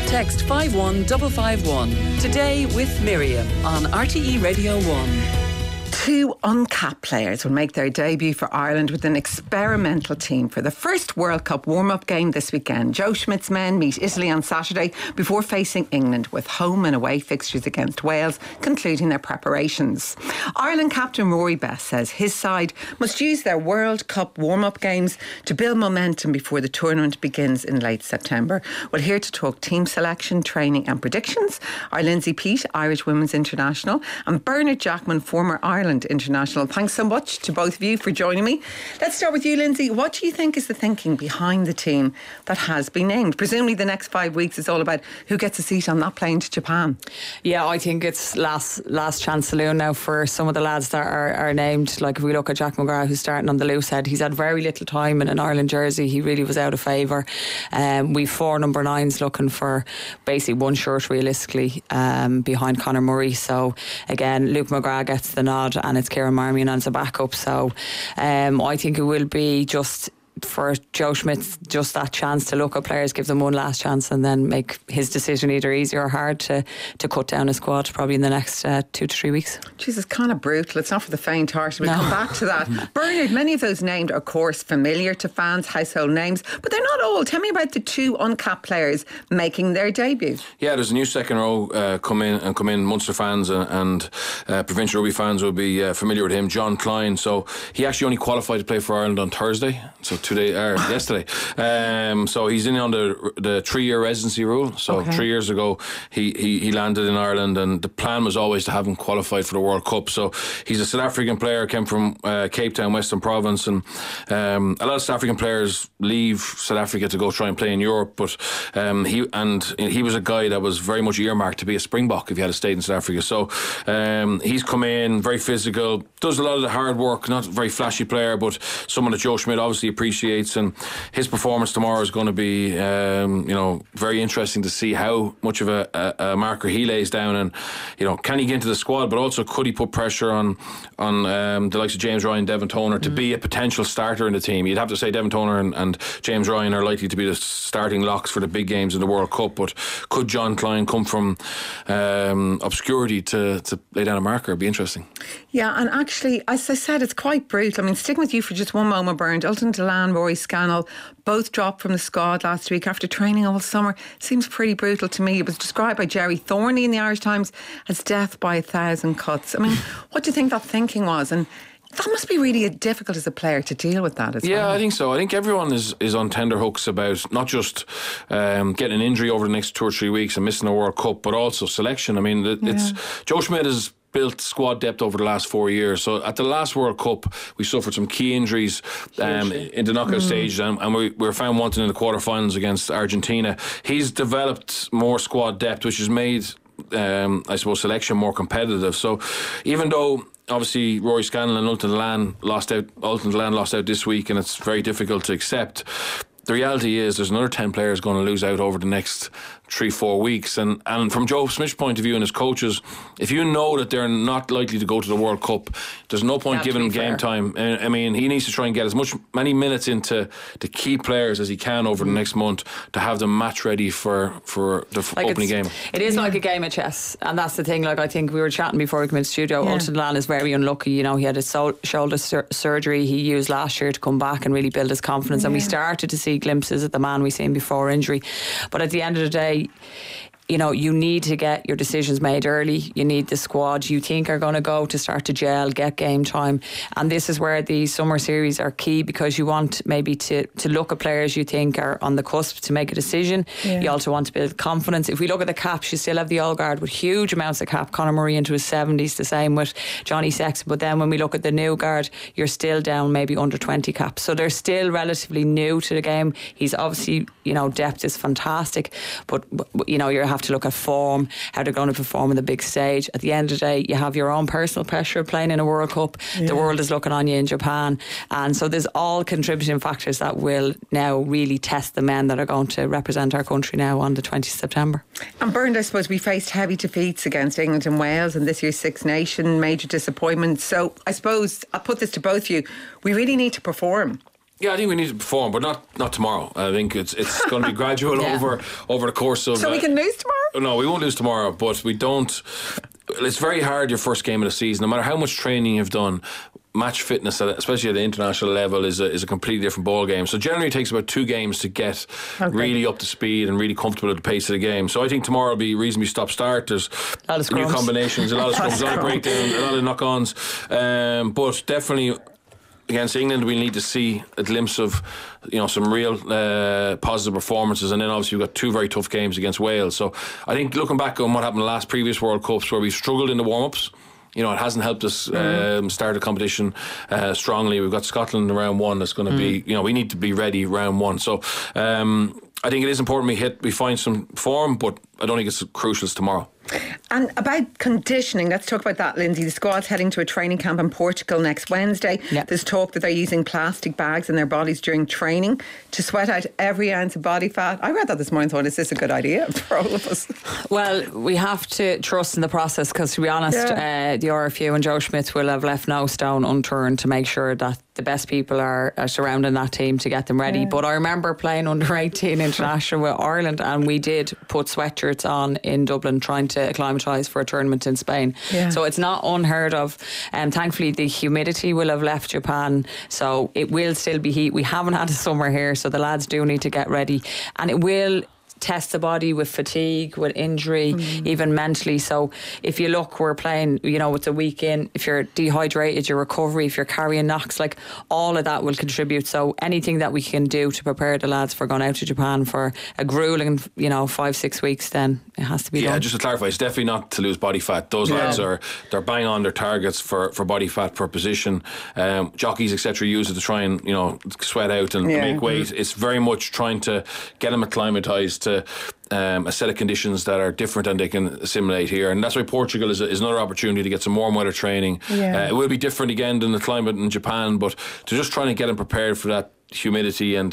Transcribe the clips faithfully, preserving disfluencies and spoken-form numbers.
Text five one five five one. Today with Miriam on R T E Radio one. Two uncapped players will make their debut for Ireland with an experimental team for the first World Cup warm-up game this weekend. Joe Schmidt's men meet Italy on Saturday before facing England, with home and away fixtures against Wales concluding their preparations. Ireland captain Rory Best says his side must use their World Cup warm-up games to build momentum before the tournament begins in late September. Well, here to talk team selection, training and predictions are Lindsay Peat, Irish Women's International, and Bernard Jackman, former Ireland International. Thanks so much to both of you for joining me. Let's start with you, Lindsay. What do you think is the thinking behind the team that has been named? Presumably the next five weeks is all about who gets a seat on that plane to Japan. Yeah, I think it's last last chance saloon now for some of the lads that are, are named. Like if we look at Jack McGrath, who's starting on the loose head, he's had very little time in an Ireland jersey. He really was out of favour. Um, we've four number nines looking for basically one shirt realistically um, behind Conor Murray. So again, Luke McGrath gets the nod, and it's Kieran Marmion as a backup. So um, I think it will be just for Joe Schmidt, just that chance to look at players, give them one last chance, and then make his decision either easy or hard to, to cut down a squad probably in the next uh, two to three weeks. Jesus, it's kind of brutal. It's not for the faint-hearted. We'll no. come back to that. Bernard, many of those named are, of course, familiar to fans, household names, but they're not all. Tell me about the two uncapped players making their debut. Yeah, there's a new second row uh, come in and come in. Munster fans and, and uh, provincial rugby fans will be uh, familiar with him. John Klein. So he actually only qualified to play for Ireland on Thursday. So today or yesterday. Um, so he's in on the the three year residency rule. So okay. three years ago he, he he landed in Ireland, and the plan was always to have him qualified for the World Cup. So he's a South African player, came from uh, Cape Town, Western Province, and um, a lot of South African players leave South Africa to go try and play in Europe. But um, he and he was a guy that was very much earmarked to be a Springbok if he had stayed in South Africa. So um, he's come in very physical, does a lot of the hard work. Not a very flashy player, but someone that Joe Schmidt obviously appreciates. And his performance tomorrow is going to be, um, you know, very interesting to see how much of a, a, a marker he lays down, and you know, can he get into the squad, but also could he put pressure on on um, the likes of James Ryan, Devon Toner to mm. be a potential starter in the team. You'd have to say Devon Toner and, and James Ryan are likely to be the starting locks for the big games in the World Cup, but could John Klein come from um, obscurity to, to lay down a marker? It'd be interesting. Yeah, and actually, as I said, it's quite brutal. I mean, sticking with you for just one moment, Bernd, Ultan Dillane, Rory Scannell, both dropped from the squad last week after training all summer. Seems pretty brutal to me. It was described by Jerry Thornley in the Irish Times as death by a thousand cuts. I mean, what do you think that thinking was? And that must be really difficult as a player to deal with that as yeah, well. I think so. I think everyone is, is on tender hooks about not just um, getting an injury over the next two or three weeks and missing a World Cup, but also selection. I mean, it's yeah. Joe Schmidt is built squad depth over the last four years. So at the last World Cup, we suffered some key injuries um, in the knockout mm. stage, and, and we, we were found wanting in the quarterfinals against Argentina. He's developed more squad depth, which has made, um, I suppose, selection more competitive. So even though obviously Rory Scannell and Ultan Dillane lost out, Ultan Dillane lost out this week, and it's very difficult to accept, the reality is there's another ten players going to lose out over the next three, four weeks. And, and from Joe Smith's point of view and his coaches, if you know that they're not likely to go to the World Cup, there's no point giving them game time. I mean, he needs to try and get as much many minutes into the key players as he can over the next month to have them match ready for, for the like opening game. It is yeah. like a game of chess, and that's the thing. Like I think we were chatting before we came into the studio, yeah. Ultan Dillane is very unlucky. You know, he had a so- shoulder sur- surgery he used last year to come back and really build his confidence, yeah. and we started to see glimpses of the man we seen before injury. But at the end of the day, you know, you need to get your decisions made early. You need the squad you think are going to go to start to gel, get game time. And this is where the summer series are key, because you want maybe to, to look at players you think are on the cusp to make a decision. Yeah. You also want to build confidence. If we look at the caps, you still have the old guard with huge amounts of cap. Conor Murray into his seventies, the same with Johnny Sexton. But then when we look at the new guard, you're still down maybe under twenty caps. So they're still relatively new to the game. He's obviously, you know, depth is fantastic. But, you know, you have to look at form, how they're going to perform on the big stage. At the end of the day, you have your own personal pressure of playing in a World Cup. Yeah. The world is looking on you in Japan, and so there's all contributing factors that will now really test the men that are going to represent our country now on the twentieth of September. And Bernd, I suppose we faced heavy defeats against England and Wales in this year's Six Nations, major disappointments. So I suppose I'll put this to both of you. We really need to perform Yeah, I think we need to perform, but not not tomorrow. I think it's it's going to be gradual Yeah. over over the course of. So we uh, can lose tomorrow? No, we won't lose tomorrow, but we don't. It's very hard your first game of the season, no matter how much training you've done. Match fitness, at, especially at the international level, is a, is a completely different ball game. So generally, it takes about two games to get Okay. really up to speed and really comfortable at the pace of the game. So I think tomorrow will be reasonably stop-start. There's A lot of new scrums. combinations, a lot of scrums, a lot of breakdowns, a lot of knock-ons. Um, but definitely, against England, we need to see a glimpse of, you know, some real uh, positive performances, and then obviously we've got two very tough games against Wales. So I think looking back on what happened in the last previous World Cups, where we struggled in the warm-ups, you know, it hasn't helped us Mm-hmm. um, start the competition uh, strongly. We've got Scotland in round one. That's going to be, you know, we need to be ready round one. So um, I think it is important we hit, we find some form, but I don't think it's crucial as tomorrow. And about conditioning, let's talk about that, Lindsay. The squad's heading to a training camp in Portugal next Wednesday. Yeah. There's talk that they're using plastic bags in their bodies during training to sweat out every ounce of body fat. I read that this morning and thought, is this a good idea for all of us? Well, we have to trust in the process because, to be honest, Yeah. uh, the R F U and Joe Schmidt will have left no stone unturned to make sure that the best people are, are surrounding that team to get them ready. Yeah. But I remember playing under eighteen international with Ireland, and we did put sweatshirts on in Dublin trying to acclimatise for a tournament in Spain. Yeah. So it's not unheard of. Um, thankfully, the humidity will have left Japan, so it will still be heat. We haven't had a summer here, so the lads do need to get ready, and it will test the body with fatigue, with injury, mm. even mentally. So if you look, we're playing, you know, it's a week in. If you're dehydrated, your recovery, if you're carrying knocks, like all of that will contribute. So anything that we can do to prepare the lads for going out to Japan for a grueling, you know, five, six weeks, then it has to be Yeah, done. just to clarify, it's definitely not to lose body fat. Those Yeah. lads are they're bang on their targets for, for body fat per position. Um, jockeys, et cetera, use it to try and, you know, sweat out and Yeah. make weight. It's very much trying to get them acclimatised to um, a set of conditions that are different than they can assimilate here, and that's why Portugal is, a, is another opportunity to get some warm weather training. Yeah. Uh, it will be different again than the climate in Japan, but to just trying to get them prepared for that humidity and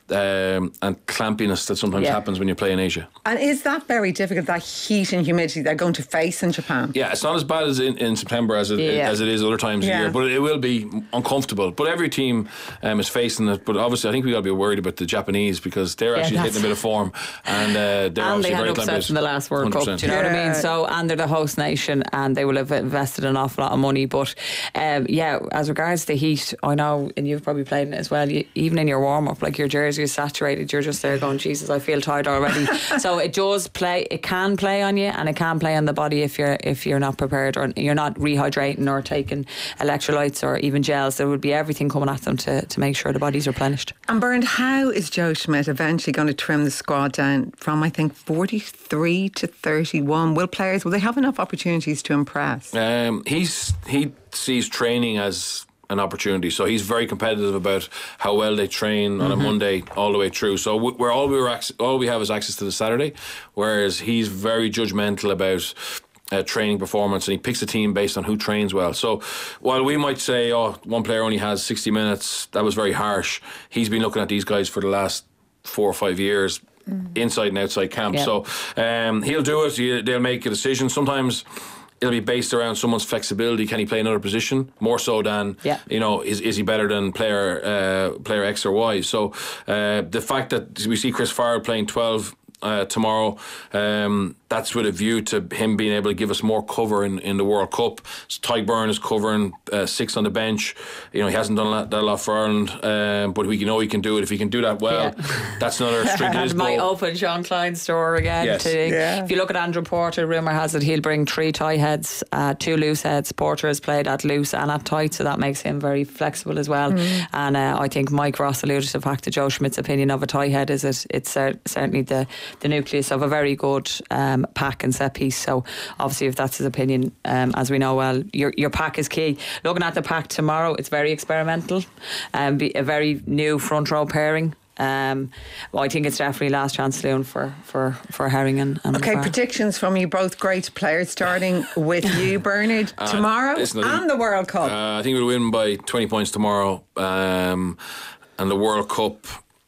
um, and clampiness that sometimes Yeah. happens when you play in Asia. And is that very difficult, that heat and humidity they're going to face in Japan? Yeah, it's not as bad as in, in September as it Yeah. as it is other times Yeah. of the year, but it will be uncomfortable. But every team um, is facing it. But obviously, I think we got to be worried about the Japanese because they're Yeah, actually that's- hitting a bit of form, and uh, they're and obviously they had very upsets acclimated. in the last World one hundred Cup. percent. Do you know what I Yeah. mean? So, and they're the host nation, and they will have invested an awful lot of money. But um, yeah, as regards the heat, I know, and you've probably played in it as well. You, even in your warm up, like your jersey is saturated, you're just there going, Jesus, I feel tired already. So it does play. It can play on you, and it can play on the body if you're if you're not prepared or you're not rehydrating or taking electrolytes or even gels. There would be everything coming at them to to make sure the body's replenished. And Bernd, how is Joe Schmidt eventually going to trim the squad down from, I think, forty-three to thirty-one? Will players, will they have enough opportunities to impress? Um, he's he sees training as an opportunity, so he's very competitive about how well they train on a Monday all the way through. So we- we're all we were ac- all we have is access to the Saturday, whereas he's very judgmental about Uh, training performance, and he picks a team based on who trains well. So while we might say, oh, one player only has sixty minutes, that was very harsh, he's been looking at these guys for the last four or five years, inside and outside camp. Yeah. So um, he'll do it. He, they'll make a decision. Sometimes it'll be based around someone's flexibility. Can he play another position more so than, Yeah. you know, is is he better than player uh, player X or Y? So uh, the fact that we see Chris Farrell playing twelve Uh, tomorrow, um, that's with a view to him being able to give us more cover in, in the World Cup. So Tyke Byrne is covering uh, six on the bench. You know, he hasn't done that, that a lot for Ireland, um, but we know he can do it. If he can do that well, Yeah. that's another string to his And might bow. open Sean Klein's store again. Yes. To, Yeah. If you look at Andrew Porter, rumour has it he'll bring three tie heads, uh, two loose heads. Porter has played at loose and at tight, so that makes him very flexible as well. Mm. And uh, I think Mike Ross alluded to the fact that Joe Schmidt's opinion of a tie head is it it's uh, certainly the, the nucleus of a very good um, pack and set piece. So obviously, if that's his opinion, um, as we know well, your your pack is key. Looking at the pack tomorrow, it's very experimental, um, be a very new front row pairing. Um, well, I think it's definitely last chance saloon for for for Herring and, and Okay, McFarlane. predictions from you both, great players, starting with you, Bernard, tomorrow listen, I think- and the World Cup. Uh, I think we'll win by twenty points tomorrow, um, and the World Cup.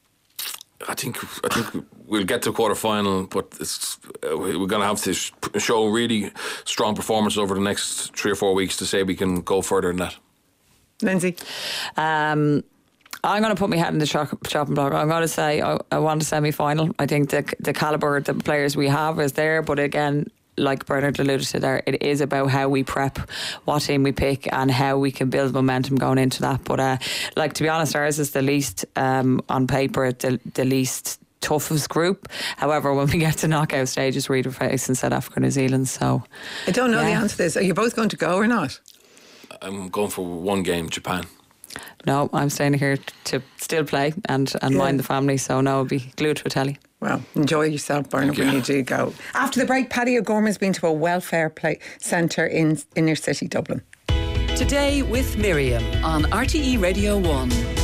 I think I think we'll get to the quarter final, but it's, uh, we're going to have to sh- show really strong performance over the next three or four weeks to say we can go further than that. Lindsay? Um, I'm going to put my head in the shop, chopping block. I'm going to say I, I want a semi-final. I think the the calibre of the players we have is there, but again, like Bernard alluded to there, it is about how we prep, what team we pick, and how we can build momentum going into that. But uh, like, to be honest, ours is the least um, on paper, the, the least toughest group. However, when we get to knockout stages, we're either facing South Africa, New Zealand. So I don't know yeah. the answer to this. Are you both going to go or not? I'm going for one game, Japan. No, I'm staying here to still play and, and Yeah. mind the family. So no, I'll be glued to a telly. Well, enjoy yourself, Bernard, when you do go. After the break, Paddy O'Gorman's been to a welfare play centre in inner city Dublin. Today with Miriam on R T E Radio one.